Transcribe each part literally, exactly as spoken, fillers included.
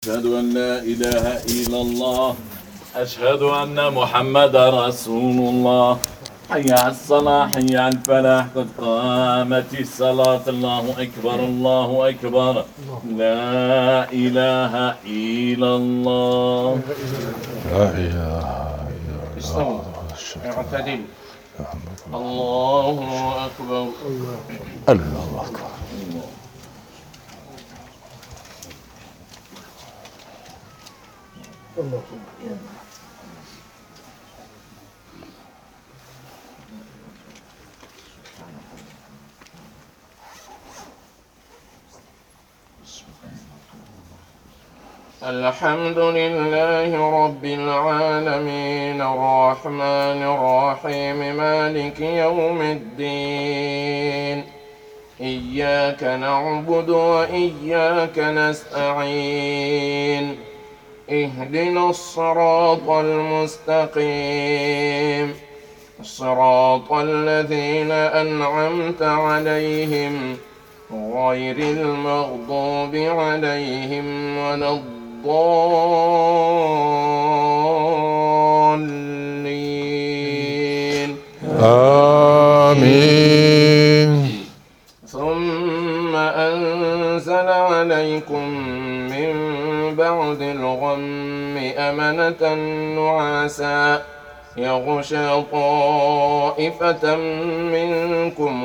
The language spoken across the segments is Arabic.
أشهد أن لا إله إلا الله. أشهد أن محمدا رسول الله. حي على الصلاة، حي على الفلاح، قد قامت الصلاة. الله أكبر، الله أكبر، لا إله إلا الله. لا إله إلا استووا اعتدلوا. الله أكبر. الله أكبر. الحمد لله رب العالمين الرحمن الرحيم مالك يوم الدين. إياك نعبد وإياك نستعين. اهدنا الصراط المستقيم صراط الذين أنعمت عليهم غير المغضوب عليهم ولا الضالين. آمين. ثم أنزل عليكم من بعد الغم أمنة نعاسا يغشى طائفة منكم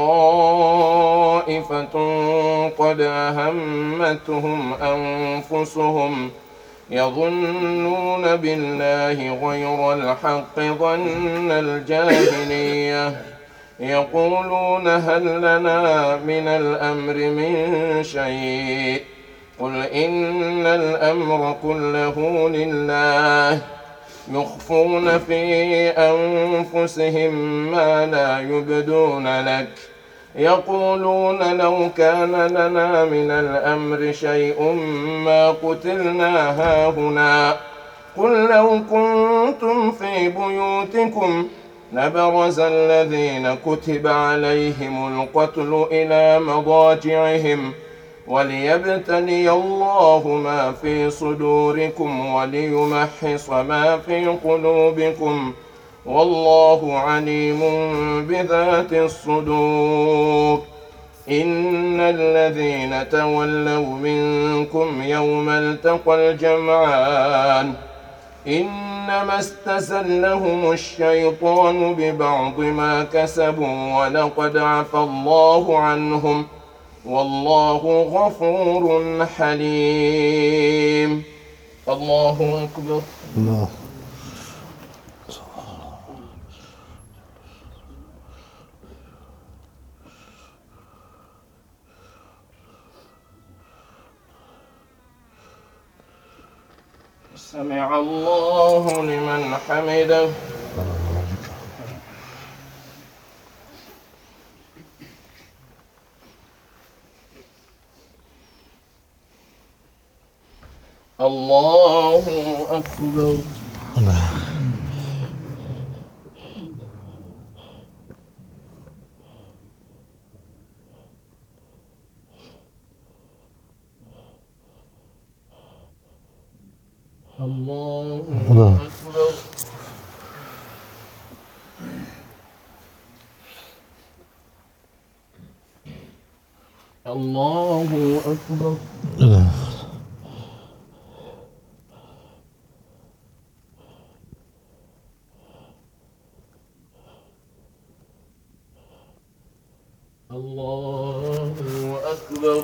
وطائفة قد أهمتهم أنفسهم يظنون بالله غير الحق ظن الجاهلية يقولون هل لنا من الأمر من شيء قل إن الأمر كله لله يخفون في أنفسهم ما لا يبدون لك يقولون لو كان لنا من الأمر شيء ما قتلنا هاهنا قل لو كنتم في بيوتكم لبرز الذين كتب عليهم القتل إلى مضاجعهم وليبتلي الله ما في صدوركم وليمحص ما في قلوبكم والله عليم بذات الصدور. إن الذين تولوا منكم يوم التقى الجمعان إنما استزلهم الشيطان ببعض ما كسبوا ولقد عفى الله عنهم والله غفور حليم. الله أكبر. الله. سمع الله لمن حمده. الله أكبر. الله أكبر. الله أكبر. الله أكبر.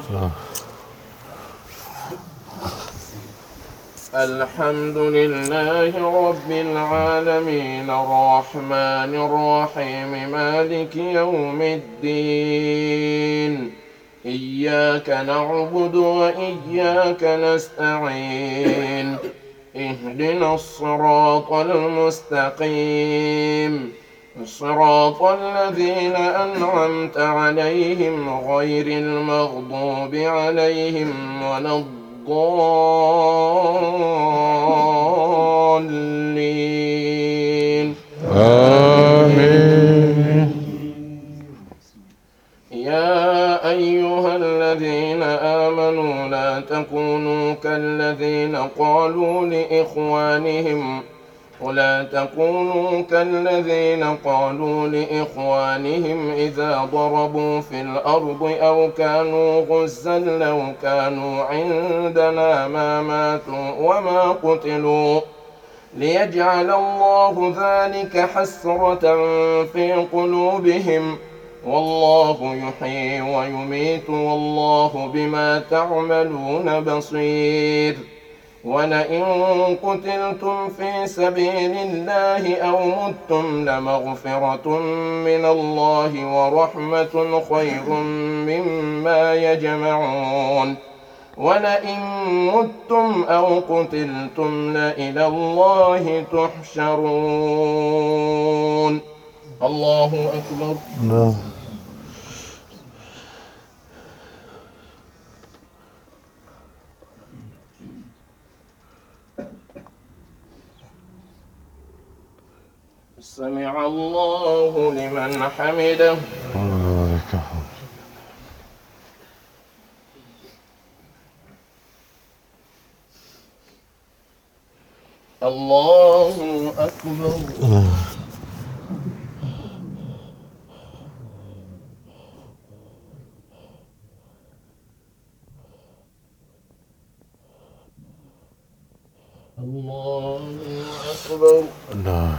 الحمد لله رب العالمين الرحمن الرحيم مالك يوم الدين. إياك نعبد وإياك نستعين. اهدنا الصراط المستقيم صراط الذين أنعمت عليهم غير المغضوب عليهم ولا الضالين. آمين. يا أيها الذين آمنوا لا تكونوا كالذين كالذين قالوا لإخوانهم ولا تكونوا كالذين قالوا لإخوانهم إذا ضربوا في الأرض أو كانوا غزا لو كانوا عندنا ما ماتوا وما قتلوا ليجعل الله ذلك حسرة في قلوبهم والله يحيي ويميت والله بما تعملون بصير. ولئن قتلتم في سبيل الله أو متم لمغفرة من الله ورحمة خير مما يجمعون. ولئن متم أو قتلتم لإلى الله تحشرون. الله أكبر. نعم. سمع الله لمن حمده. الله أكبر. الله أكبر. نعم.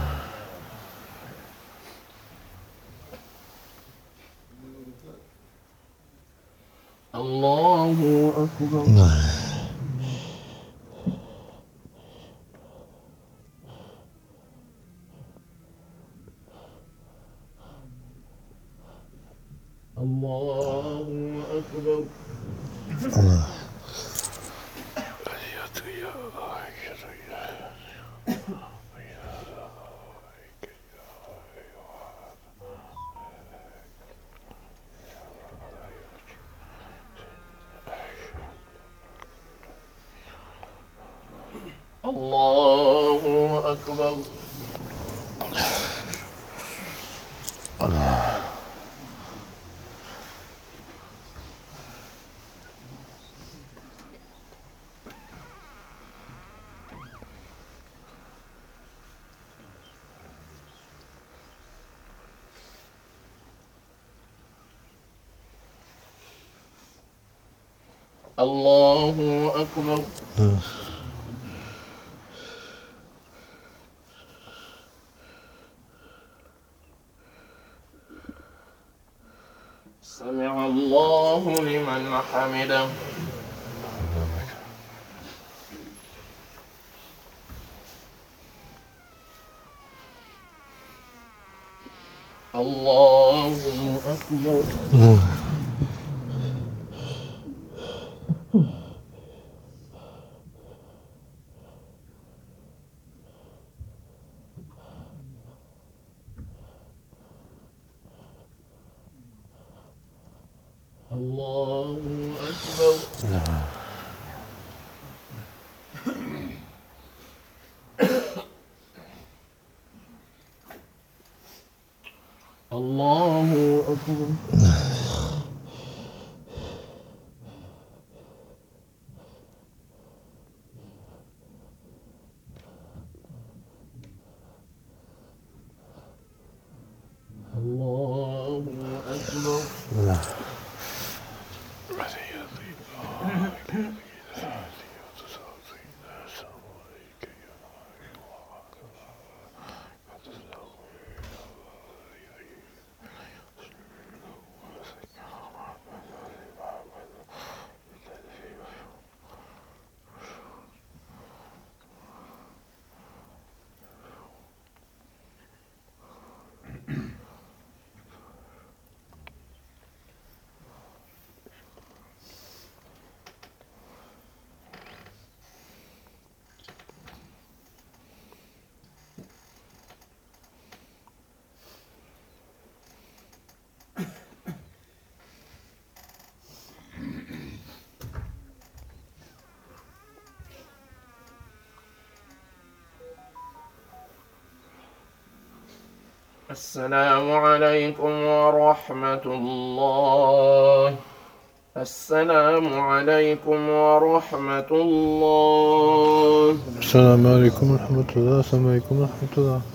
الله أكبر. الله أكبر. الله أكبر. الله أكبر. سمع الله لمن حمده. الله أكبر. الله أكبر. الله أكبر. الله أكبر. السلام عليكم ورحمة الله. السلام عليكم ورحمة الله. السلام عليكم ورحمة الله. السلام عليكم ورحمة الله.